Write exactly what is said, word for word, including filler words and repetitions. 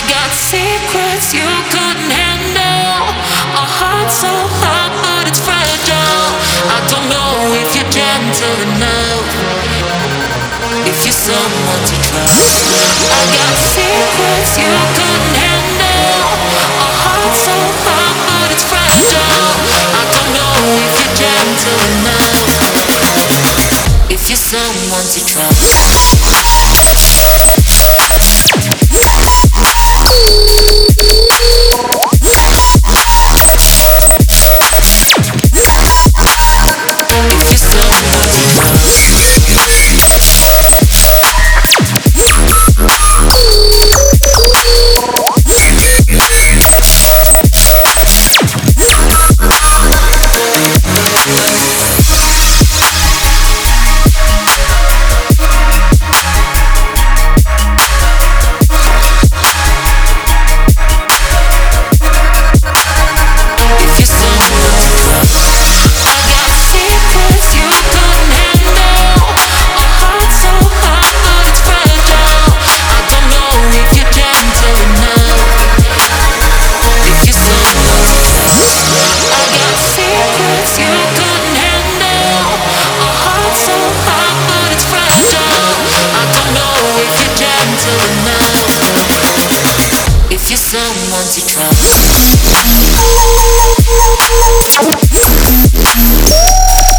got secrets you couldn't handle. A heart so hot, but it's fragile. I don't know if you're gentle enough, if you're someone to trust. I got secrets you couldn't handle. A heart so hot, but it's fragile. I don't know if you're gentle enough, if you're someone to trust. If you're someone to trust.